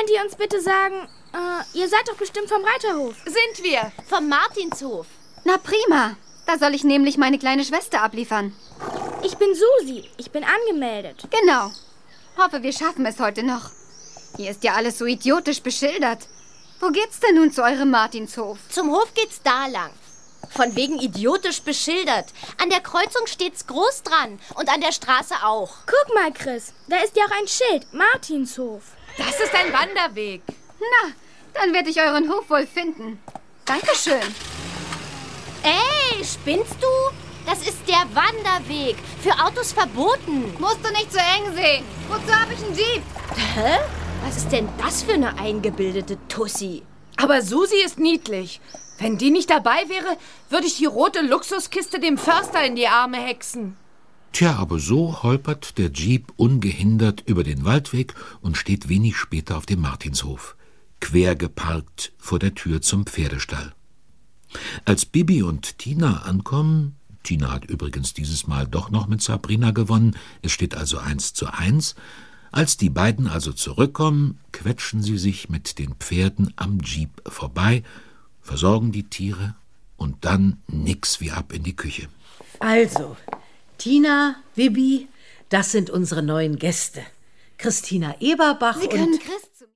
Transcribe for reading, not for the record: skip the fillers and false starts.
Könnt ihr uns bitte sagen, ihr seid doch bestimmt vom Reiterhof. Sind wir. Vom Martinshof. Na prima. Da soll ich nämlich meine kleine Schwester abliefern. Ich bin Susi. Ich bin angemeldet. Genau. Hoffe, wir schaffen es heute noch. Hier ist ja alles so idiotisch beschildert. Wo geht's denn nun zu eurem Martinshof? Zum Hof geht's da lang. Von wegen idiotisch beschildert. An der Kreuzung steht's groß dran und an der Straße auch. Guck mal, Chris. Da ist ja auch ein Schild. Martinshof. Das ist ein Wanderweg. Na, dann werde ich euren Hof wohl finden. Dankeschön. Ey, spinnst du? Das ist der Wanderweg. Für Autos verboten. Musst du nicht so eng sehen. Wozu habe ich einen Jeep? Hä? Was ist denn das für eine eingebildete Tussi? Aber Susi ist niedlich. Wenn die nicht dabei wäre, würde ich die rote Luxuskiste dem Förster in die Arme hexen. Tja, aber so holpert der Jeep ungehindert über den Waldweg und steht wenig später auf dem Martinshof, quer geparkt vor der Tür zum Pferdestall. Als Bibi und Tina ankommen, Tina hat übrigens dieses Mal doch noch mit Sabrina gewonnen, es steht also 1:1, als die beiden also zurückkommen, quetschen sie sich mit den Pferden am Jeep vorbei, versorgen die Tiere und dann nix wie ab in die Küche. Also, Tina, Bibi, das sind unsere neuen Gäste. Christina Eberbach Sie können und... Chris